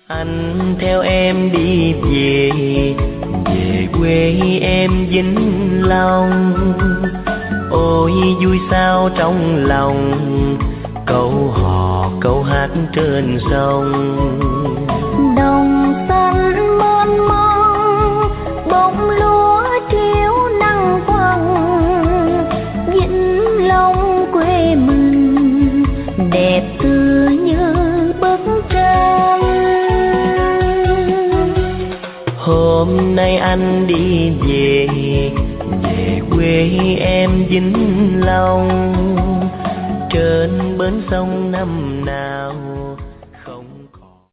Anh theo em đi về, về quê em Vĩnh Long. Ôi vui sao trong lòng, câu hò câu hát trên sông. Đồng xanh mênh mông, bông lúa chiếu nắng quăng. Vĩnh Long quê mình, đẹp tựa như bức tranh. Hôm nay anh đi về, về quê em Vĩnh Long. Trên bến sông năm nào